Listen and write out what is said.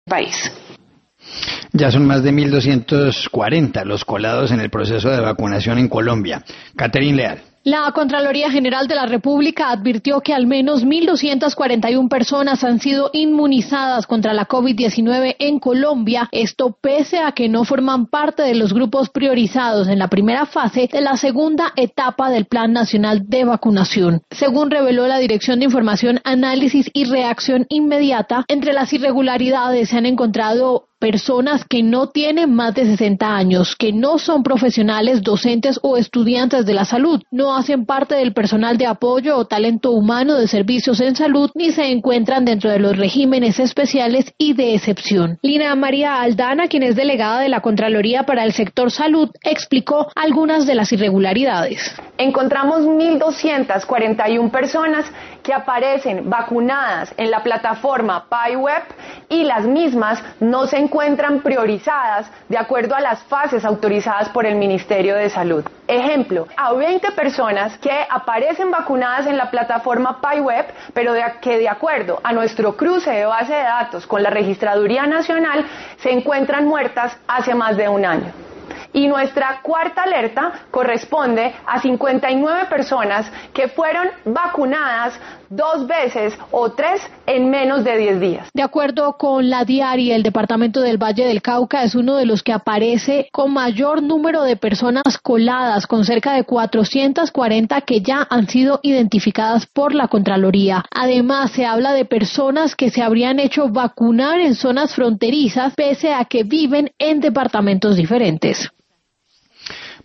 país. Ya son más de 1.240 los colados en el proceso de vacunación en Colombia. Catherine Leal. La Contraloría General de la República advirtió que al menos 1.241 personas han sido inmunizadas contra la COVID-19 en Colombia, esto pese a que no forman parte de los grupos priorizados en la primera fase de la segunda etapa del Plan Nacional de Vacunación. Según reveló la Dirección de Información, Análisis y Reacción Inmediata, entre las irregularidades se han encontrado personas que no tienen más de 60 años, que no son profesionales, docentes o estudiantes de la salud, no hacen parte del personal de apoyo o talento humano de servicios en salud, ni se encuentran dentro de los regímenes especiales y de excepción. Lina María Aldana, quien es delegada de la Contraloría para el sector salud, explicó algunas de las irregularidades. Encontramos 1.241 personas que aparecen vacunadas en la plataforma PyWeb y las mismas no se encuentran priorizadas de acuerdo a las fases autorizadas por el Ministerio de Salud. Ejemplo, a 20 personas que aparecen vacunadas en la plataforma PyWeb, pero que de acuerdo a nuestro cruce de base de datos con la Registraduría Nacional se encuentran muertas hace más de un año. Y nuestra cuarta alerta corresponde a 59 personas que fueron vacunadas 2 veces o 3 en menos de 10 días. De acuerdo con la Diaria, el departamento del Valle del Cauca es uno de los que aparece con mayor número de personas coladas, con cerca de 440 que ya han sido identificadas por la Contraloría. Además, se habla de personas que se habrían hecho vacunar en zonas fronterizas, pese a que viven en departamentos diferentes.